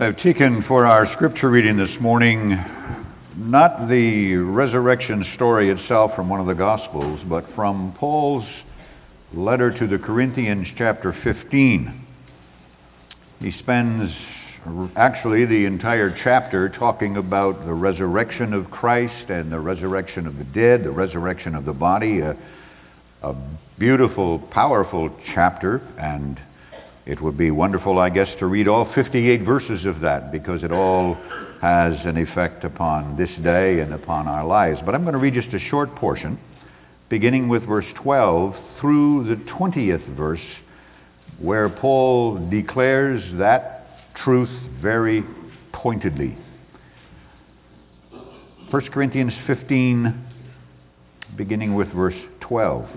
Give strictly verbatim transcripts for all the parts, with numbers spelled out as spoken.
I've taken for our scripture reading this morning not the resurrection story itself from one of the Gospels, but from Paul's letter to the Corinthians, chapter fifteen. He spends actually the entire chapter talking about the resurrection of Christ and the resurrection of the dead, the resurrection of the body, a, a beautiful, powerful chapter, and it would be wonderful, I guess, to read all fifty-eight verses of that because it all has an effect upon this day and upon our lives. But I'm going to read just a short portion, beginning with verse twelve through the twentieth verse, where Paul declares that truth very pointedly. First Corinthians fifteen, beginning with verse twelve.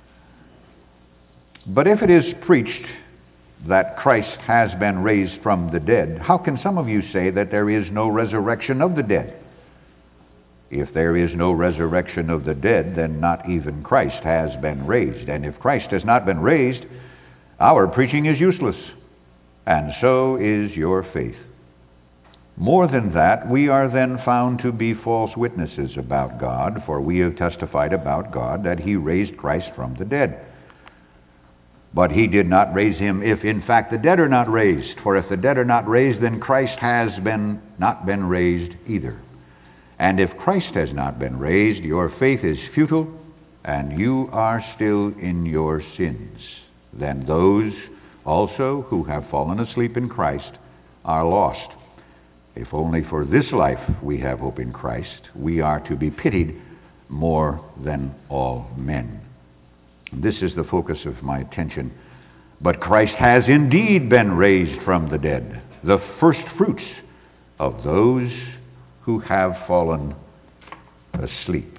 But if it is preached that Christ has been raised from the dead, how can some of you say that there is no resurrection of the dead? If there is no resurrection of the dead, then not even Christ has been raised. And if Christ has not been raised, our preaching is useless, and so is your faith. More than that, we are then found to be false witnesses about God, for we have testified about God that he raised Christ from the dead. But he did not raise him if in fact the dead are not raised. For if the dead are not raised, then Christ has been not been raised either. And if Christ has not been raised, your faith is futile, and you are still in your sins. Then those also who have fallen asleep in Christ are lost. If only for this life we have hope in Christ, we are to be pitied more than all men. This is the focus of my attention. But Christ has indeed been raised from the dead, the first fruits of those who have fallen asleep.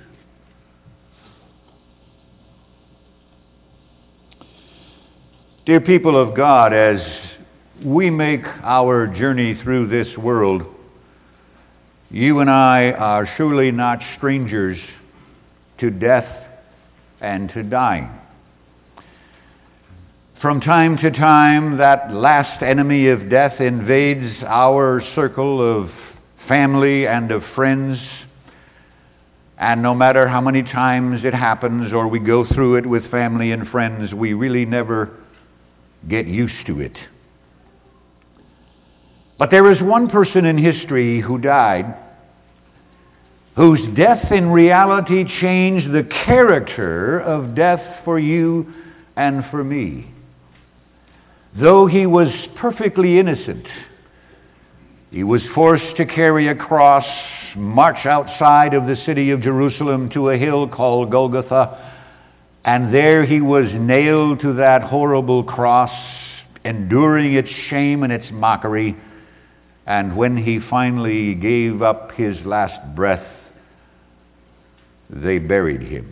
Dear people of God, as we make our journey through this world, you and I are surely not strangers to death and to dying. From time to time, that last enemy of death invades our circle of family and of friends. And no matter how many times it happens or we go through it with family and friends, we really never get used to it. But there is one person in history who died, whose death in reality changed the character of death for you and for me. Though he was perfectly innocent, he was forced to carry a cross, march outside of the city of Jerusalem to a hill called Golgotha, and there he was nailed to that horrible cross, enduring its shame and its mockery. And when he finally gave up his last breath, they buried him.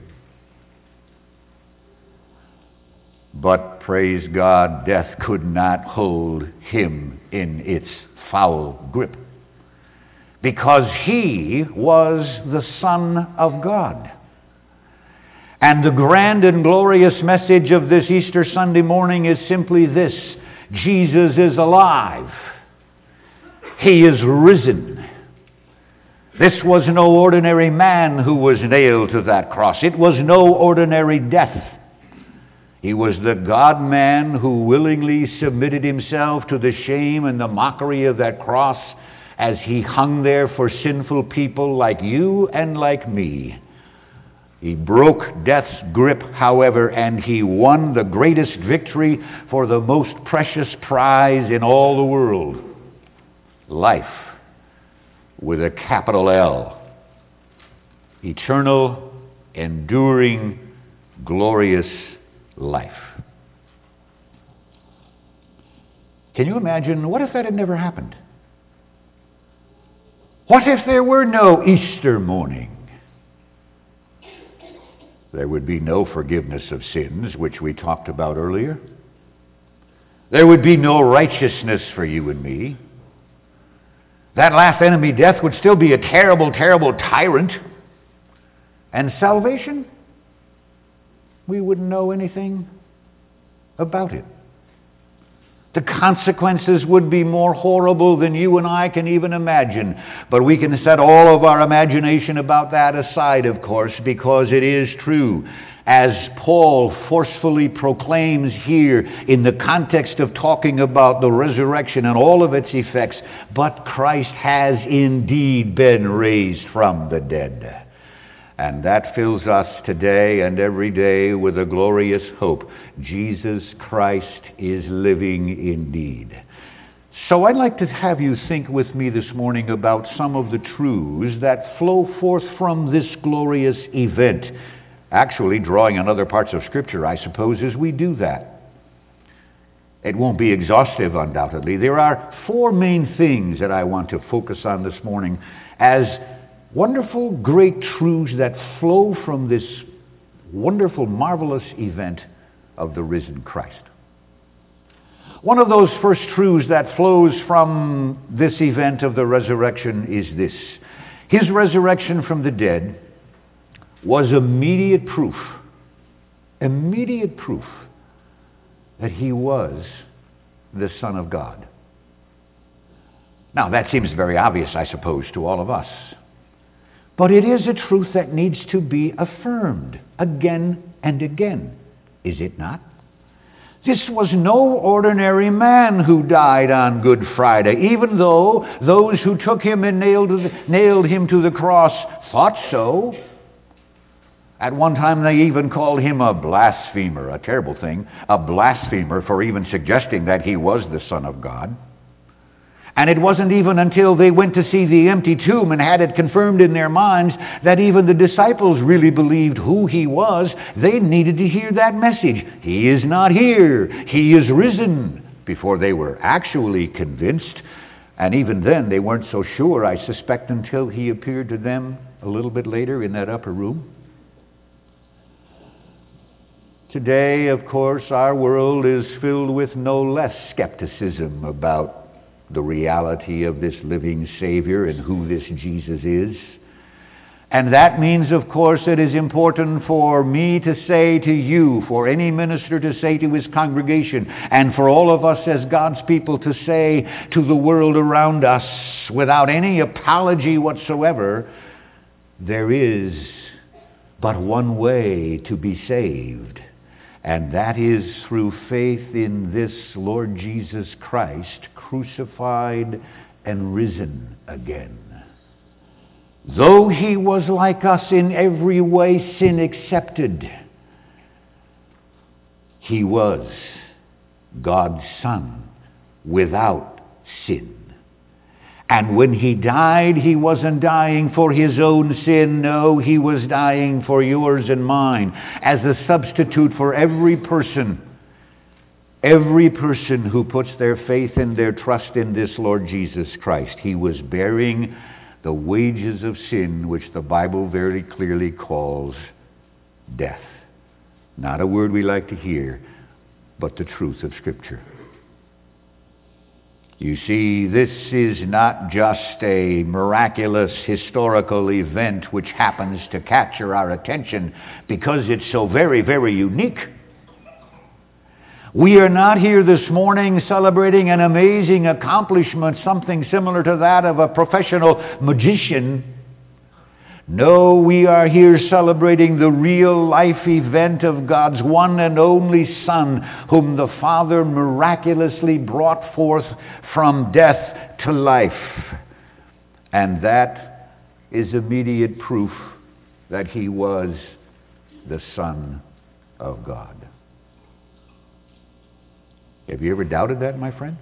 But praise God, death could not hold him in its foul grip, because he was the Son of God. And the grand and glorious message of this Easter Sunday morning is simply this: Jesus is alive. He is risen. This was no ordinary man who was nailed to that cross. It was no ordinary death. He was the God-man who willingly submitted himself to the shame and the mockery of that cross as he hung there for sinful people like you and like me. He broke death's grip, however, and he won the greatest victory for the most precious prize in all the world: life with a capital L. Eternal, enduring, glorious life. Can you imagine? What if that had never happened? What if there were no Easter morning? There would be no forgiveness of sins, which we talked about earlier. There would be no righteousness for you and me. That last enemy, death, would still be a terrible, terrible tyrant. And salvation? We wouldn't know anything about it. The consequences would be more horrible than you and I can even imagine. But we can set all of our imagination about that aside, of course, because it is true. As Paul forcefully proclaims here in the context of talking about the resurrection and all of its effects, but Christ has indeed been raised from the dead. And that fills us today and every day with a glorious hope. Jesus Christ is living indeed. So I'd like to have you think with me this morning about some of the truths that flow forth from this glorious event. Actually, drawing on other parts of Scripture, I suppose, as we do that. It won't be exhaustive, undoubtedly. There are four main things that I want to focus on this morning as wonderful, great truths that flow from this wonderful, marvelous event of the risen Christ. One of those first truths that flows from this event of the resurrection is this. His resurrection from the dead was immediate proof, immediate proof that he was the Son of God. Now, that seems very obvious, I suppose, to all of us. But it is a truth that needs to be affirmed again and again, is it not? This was no ordinary man who died on Good Friday, even though those who took him and nailed, nailed him to the cross thought so. At one time they even called him a blasphemer, a terrible thing, a blasphemer for even suggesting that he was the Son of God. And it wasn't even until they went to see the empty tomb and had it confirmed in their minds that even the disciples really believed who he was. They needed to hear that message. He is not here. He is risen. Before they were actually convinced. And even then they weren't so sure, I suspect, until he appeared to them a little bit later in that upper room. Today, of course, our world is filled with no less skepticism about the reality of this living Savior and who this Jesus is. And that means, of course, it is important for me to say to you, for any minister to say to his congregation, and for all of us as God's people to say to the world around us without any apology whatsoever, there is but one way to be saved. And that is through faith in this Lord Jesus Christ, crucified and risen again. Though he was like us in every way, sin accepted, he was God's Son without sin. And when he died, he wasn't dying for his own sin. No, he was dying for yours and mine as a substitute for every person. Every person who puts their faith and their trust in this Lord Jesus Christ. He was bearing the wages of sin, which the Bible very clearly calls death. Not a word we like to hear, but the truth of Scripture. You see, this is not just a miraculous historical event which happens to capture our attention because it's so very, very unique. We are not here this morning celebrating an amazing accomplishment, something similar to that of a professional magician. No, we are here celebrating the real life event of God's one and only Son, whom the Father miraculously brought forth from death to life. And that is immediate proof that he was the Son of God. Have you ever doubted that, my friend?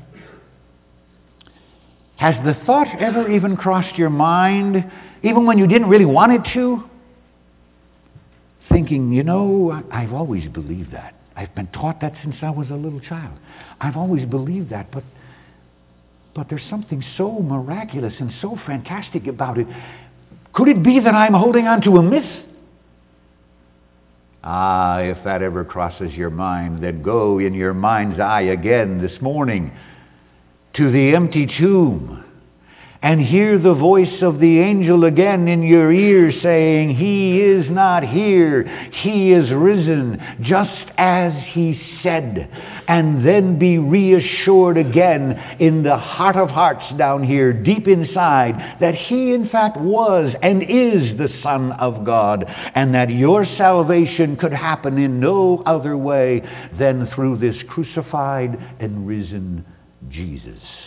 Has the thought ever even crossed your mind, even when you didn't really want it to? Thinking, you know, I've always believed that. I've been taught that since I was a little child. I've always believed that, but, but there's something so miraculous and so fantastic about it. Could it be that I'm holding on to a myth? Ah, if that ever crosses your mind, then go in your mind's eye again this morning to the empty tomb and hear the voice of the angel again in your ear saying, "He is not here, he is risen, just as he said," and then be reassured again in the heart of hearts down here, deep inside, that he in fact was and is the Son of God, and that your salvation could happen in no other way than through this crucified and risen Jesus.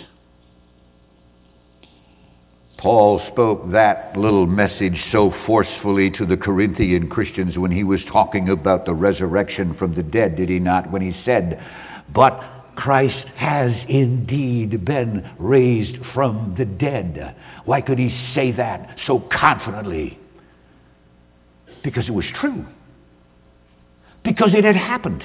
Paul spoke that little message so forcefully to the Corinthian Christians when he was talking about the resurrection from the dead, did he not? When he said, "But Christ has indeed been raised from the dead." Why could he say that so confidently? Because it was true. Because it had happened.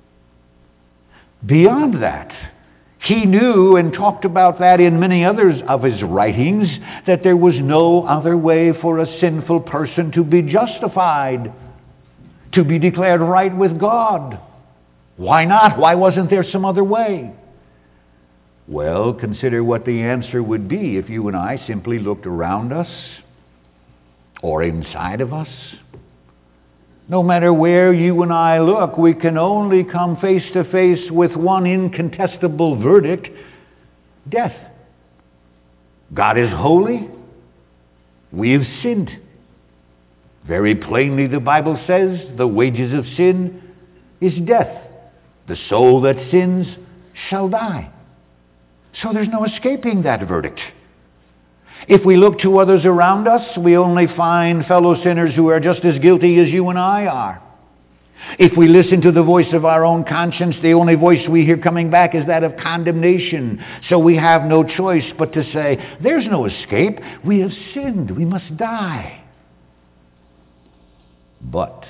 Beyond that, he knew and talked about that in many others of his writings, that there was no other way for a sinful person to be justified, to be declared right with God. Why not? Why wasn't there some other way? Well, consider what the answer would be if you and I simply looked around us or inside of us. No matter where you and I look, we can only come face to face with one incontestable verdict: death. God is holy. We have sinned. Very plainly, the Bible says, the wages of sin is death. The soul that sins shall die. So there's no escaping that verdict. If we look to others around us, we only find fellow sinners who are just as guilty as you and I are. If we listen to the voice of our own conscience, the only voice we hear coming back is that of condemnation. So we have no choice but to say, there's no escape. We have sinned. We must die. But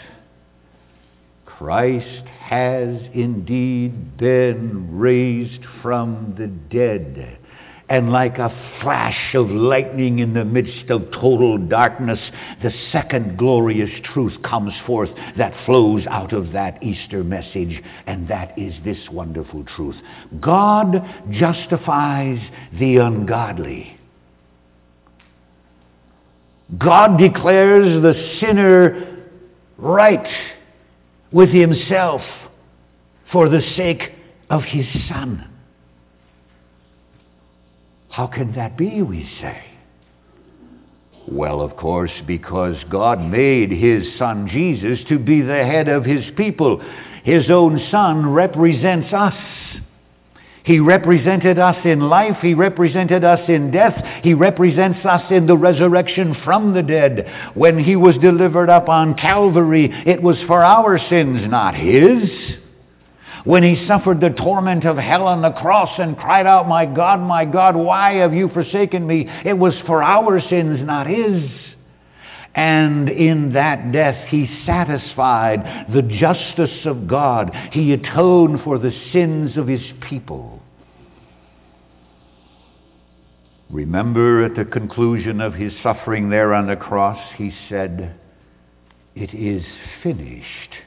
Christ has indeed been raised from the dead. And like a flash of lightning in the midst of total darkness, the second glorious truth comes forth that flows out of that Easter message, and that is this wonderful truth: God justifies the ungodly. God declares the sinner right with himself for the sake of his Son. How can that be, we say? Well, of course, because God made his Son Jesus to be the head of his people. His own Son represents us. He represented us in life. He represented us in death. He represents us in the resurrection from the dead. When he was delivered up on Calvary, it was for our sins, not his. When he suffered the torment of hell on the cross and cried out, "My God, my God, why have you forsaken me?" it was for our sins, not his. And in that death, he satisfied the justice of God. He atoned for the sins of his people. Remember, at the conclusion of his suffering there on the cross, he said, "It is finished."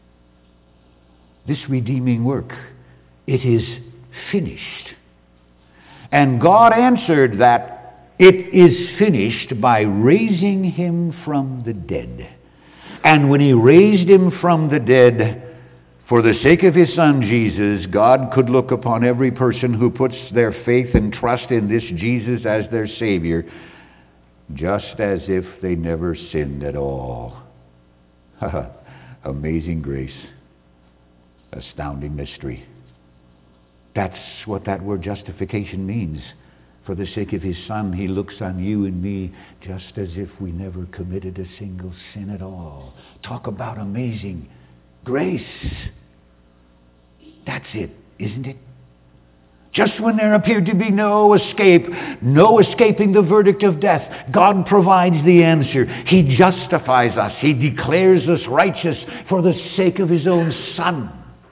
This redeeming work, it is finished. And God answered that it is finished by raising him from the dead. And when he raised him from the dead, for the sake of his Son Jesus, God could look upon every person who puts their faith and trust in this Jesus as their Savior, just as if they never sinned at all. Amazing grace. Astounding mystery. That's what that word justification means. For the sake of his Son, he looks on you and me just as if we never committed a single sin at all. Talk about amazing grace. That's it, isn't it? Just when there appeared to be no escape, no escaping the verdict of death, God provides the answer. He justifies us. He declares us righteous for the sake of his own Son.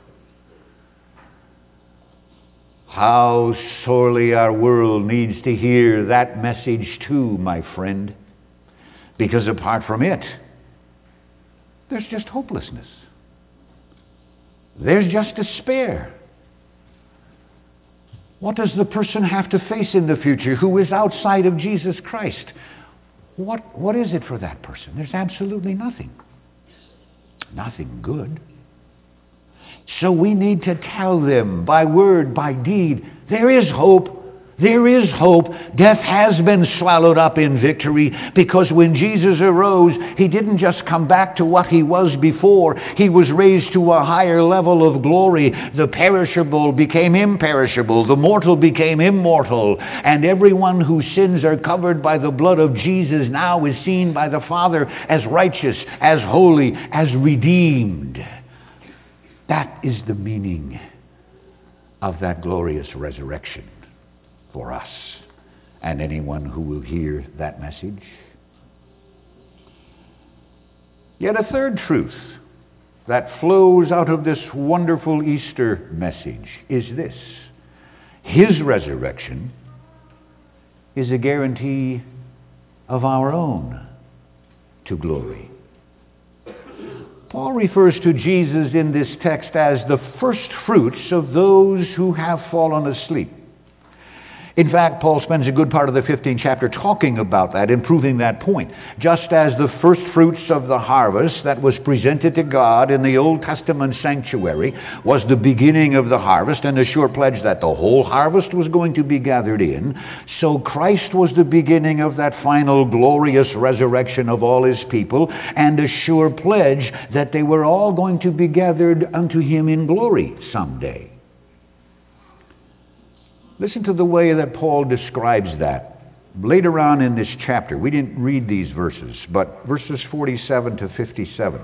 How sorely our world needs to hear that message too, my friend. Because apart from it, there's just hopelessness. There's just despair. What does the person have to face in the future who is outside of Jesus Christ? What, what is it for that person? There's absolutely nothing. Nothing good. So we need to tell them by word, by deed, there is hope. There is hope. Death has been swallowed up in victory, because when Jesus arose, he didn't just come back to what he was before. He was raised to a higher level of glory. The perishable became imperishable. The mortal became immortal. And everyone whose sins are covered by the blood of Jesus now is seen by the Father as righteous, as holy, as redeemed. That is the meaning of that glorious resurrection for us and anyone who will hear that message. Yet a third truth that flows out of this wonderful Easter message is this: his resurrection is a guarantee of our own to glory. Paul refers to Jesus in this text as the first fruits of those who have fallen asleep. In fact, Paul spends a good part of the fifteenth chapter talking about that and proving that point. Just as the first fruits of the harvest that was presented to God in the Old Testament sanctuary was the beginning of the harvest and a sure pledge that the whole harvest was going to be gathered in, so Christ was the beginning of that final glorious resurrection of all his people and a sure pledge that they were all going to be gathered unto him in glory someday. Listen to the way that Paul describes that. Later on in this chapter, we didn't read these verses, but verses forty-seven to fifty-seven.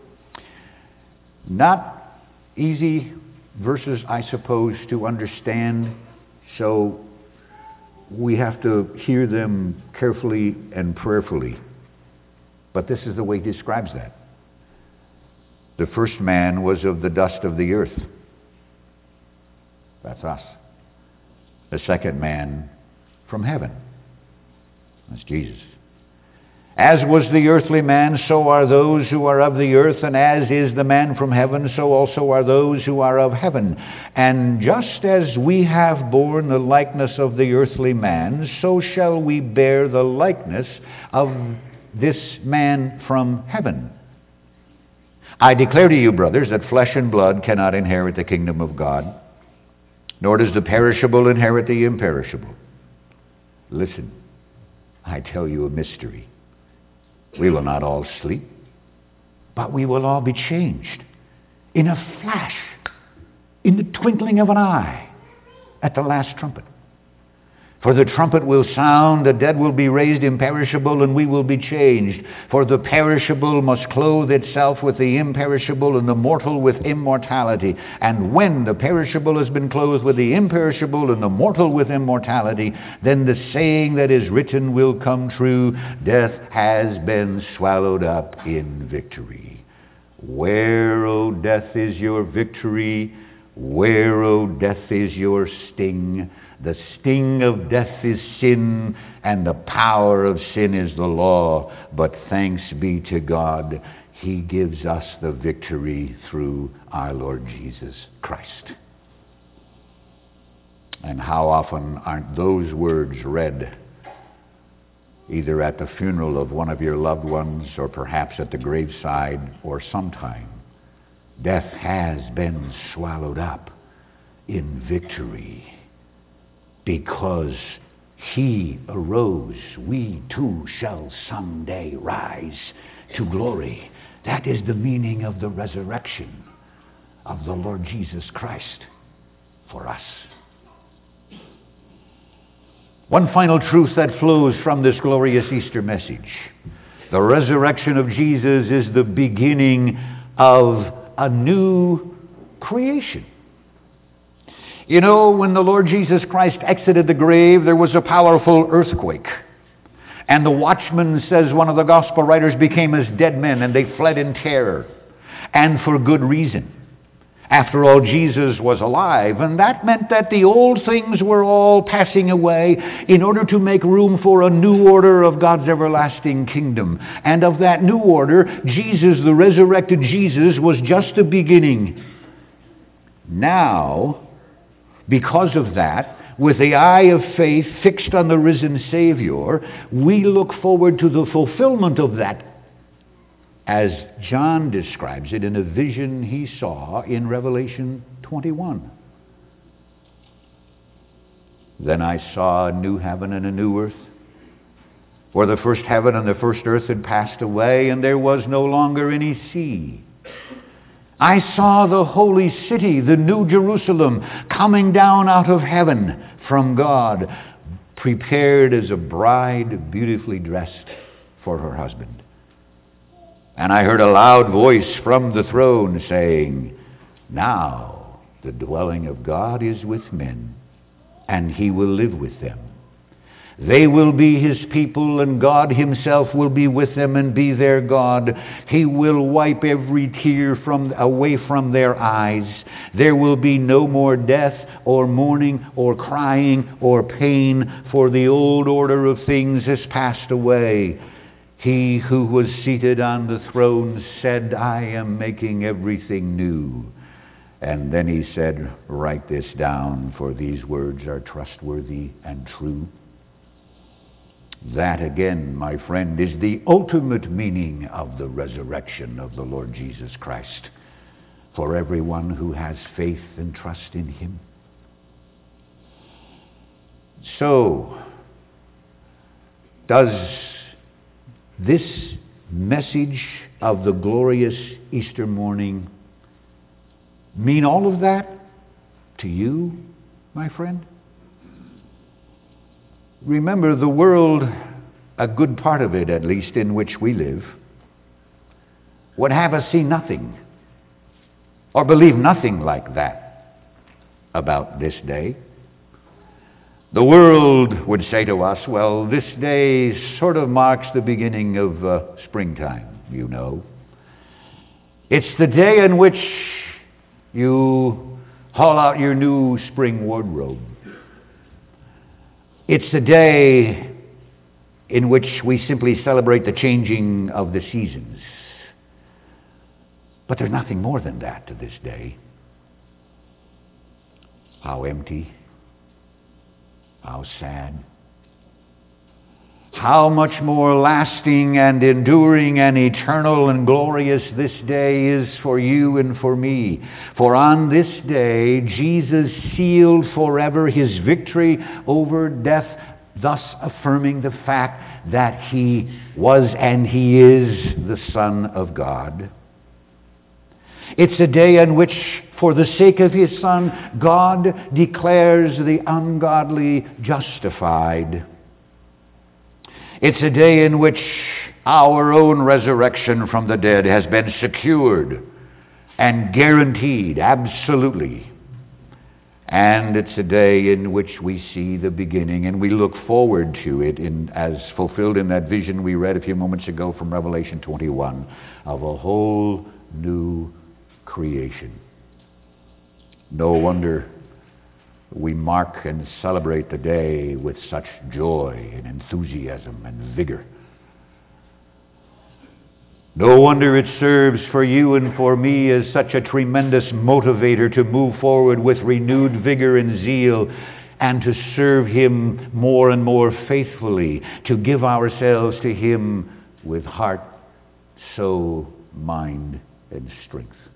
Not easy verses, I suppose, to understand, so we have to hear them carefully and prayerfully. But this is the way he describes that. The first man was of the dust of the earth. That's us. The second man from heaven. That's Jesus. As was the earthly man, so are those who are of the earth, and as is the man from heaven, so also are those who are of heaven. And just as we have borne the likeness of the earthly man, so shall we bear the likeness of this man from heaven. I declare to you, brothers, that flesh and blood cannot inherit the kingdom of God, nor does the perishable inherit the imperishable. Listen, I tell you a mystery. We will not all sleep, but we will all be changed in a flash, in the twinkling of an eye, at the last trumpet. For the trumpet will sound, the dead will be raised imperishable, and we will be changed. For the perishable must clothe itself with the imperishable, and the mortal with immortality. And when the perishable has been clothed with the imperishable, and the mortal with immortality, then the saying that is written will come true: death has been swallowed up in victory. Where, O death, is your victory? Where, O death, is your sting? The sting of death is sin, and the power of sin is the law. But thanks be to God, he gives us the victory through our Lord Jesus Christ. And how often aren't those words read either at the funeral of one of your loved ones, or perhaps at the graveside, or sometime? Death has been swallowed up in victory. Because he arose, we too shall someday rise to glory. That is the meaning of the resurrection of the Lord Jesus Christ for us. One final truth that flows from this glorious Easter message: the resurrection of Jesus is the beginning of a new creation. You know, when the Lord Jesus Christ exited the grave, there was a powerful earthquake. And the watchman, says one of the gospel writers, became as dead men, and they fled in terror. And for good reason. After all, Jesus was alive, and that meant that the old things were all passing away in order to make room for a new order of God's everlasting kingdom. And of that new order, Jesus, the resurrected Jesus, was just the beginning. Now, because of that, with the eye of faith fixed on the risen Savior, we look forward to the fulfillment of that, as John describes it in a vision he saw in Revelation twenty-one. Then I saw a new heaven and a new earth, for the first heaven and the first earth had passed away, and there was no longer any sea. I saw the holy city, the new Jerusalem, coming down out of heaven from God, prepared as a bride beautifully dressed for her husband. And I heard a loud voice from the throne saying, "Now the dwelling of God is with men, and he will live with them. They will be his people, and God himself will be with them and be their God. He will wipe every tear from away from their eyes. There will be no more death or mourning or crying or pain, for the old order of things has passed away." He who was seated on the throne said, "I am making everything new." And then he said, "Write this down, for these words are trustworthy and true." That again, my friend, is the ultimate meaning of the resurrection of the Lord Jesus Christ for everyone who has faith and trust in him. So, does this message of the glorious Easter morning mean all of that to you, my friend? Remember, the world, a good part of it at least, in which we live, would have us see nothing or believe nothing like that about this day. The world would say to us, well, this day sort of marks the beginning of uh, springtime, you know. It's the day in which you haul out your new spring wardrobe. It's the day in which we simply celebrate the changing of the seasons. But there's nothing more than that to this day. How empty, how sad. How much more lasting and enduring and eternal and glorious this day is for you and for me. For on this day, Jesus sealed forever his victory over death, thus affirming the fact that he was and he is the Son of God. It's a day in which, for the sake of his Son, God declares the ungodly justified. It's a day in which our own resurrection from the dead has been secured and guaranteed, absolutely. And it's a day in which we see the beginning, and we look forward to it in, as fulfilled in that vision we read a few moments ago from Revelation twenty-one, of a whole new creation. No wonder we mark and celebrate the day with such joy and enthusiasm and vigor. No wonder it serves for you and for me as such a tremendous motivator to move forward with renewed vigor and zeal and to serve him more and more faithfully, to give ourselves to him with heart, soul, mind, and strength.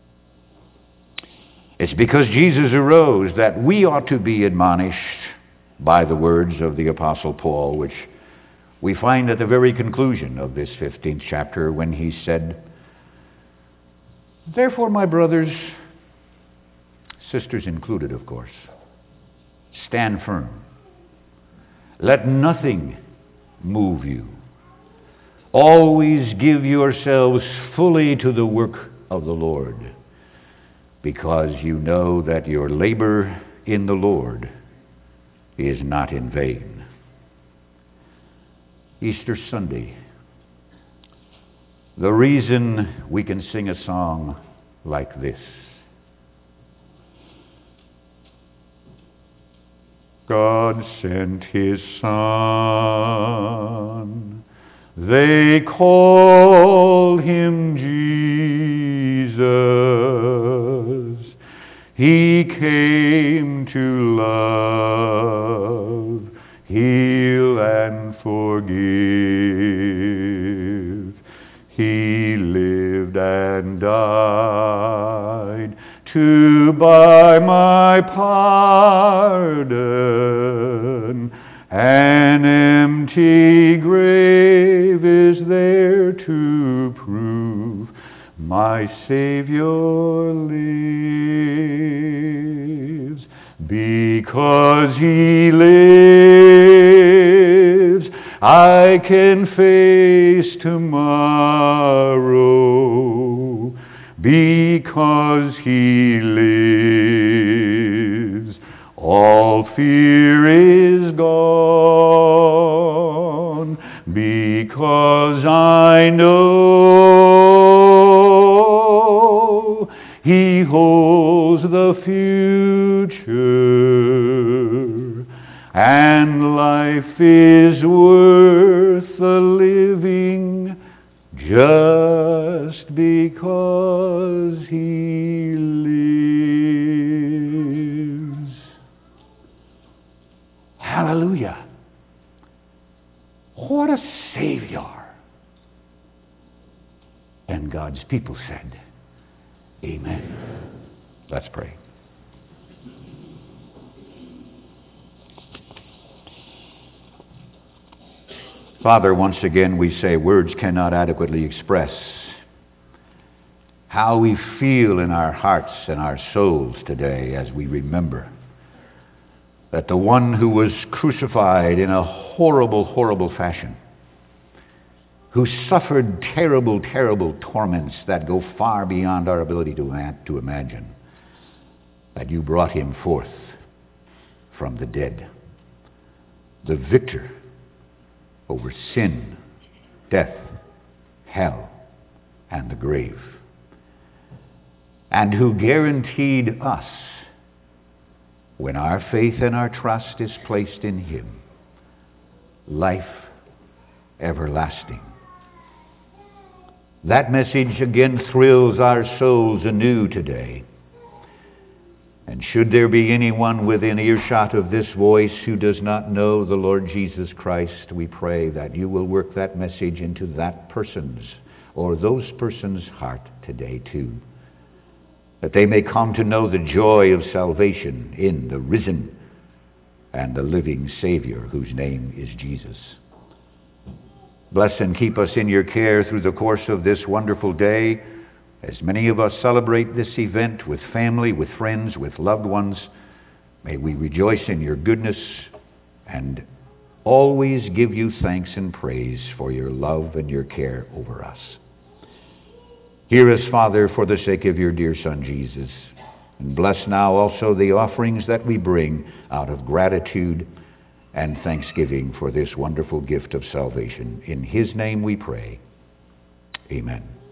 It's because Jesus arose that we ought to be admonished by the words of the Apostle Paul, which we find at the very conclusion of this fifteenth chapter when he said, "Therefore, my brothers, sisters included, of course, stand firm. Let nothing move you. Always give yourselves fully to the work of the Lord, because you know that your labor in the Lord is not in vain." Easter Sunday, the reason we can sing a song like this: God sent his Son, they called him Jesus. He came to love forgive. He lived and died to buy my pardon. An empty grave is there to prove my Savior lives. Because He lives, I can face tomorrow. Because He lives, all fear is gone. Because I know He holds the future, and life is worth the living just because He lives. Hallelujah. What a Savior. And God's people said, Amen. Let's pray. Father, once again we say words cannot adequately express how we feel in our hearts and our souls today as we remember that the one who was crucified in a horrible, horrible fashion, who suffered terrible, terrible torments that go far beyond our ability to, to imagine, that you brought him forth from the dead, the victor over sin, death, hell, and the grave, and who guaranteed us, when our faith and our trust is placed in him, life everlasting. That message again thrills our souls anew today. And should there be anyone within earshot of this voice who does not know the Lord Jesus Christ, we pray that you will work that message into that person's or those persons' heart today too, that they may come to know the joy of salvation in the risen and the living Savior whose name is Jesus. Bless and keep us in your care through the course of this wonderful day, as many of us celebrate this event with family, with friends, with loved ones. May we rejoice in your goodness and always give you thanks and praise for your love and your care over us. Hear us, Father, for the sake of your dear Son, Jesus. And bless now also the offerings that we bring out of gratitude and thanksgiving for this wonderful gift of salvation. In his name we pray. Amen.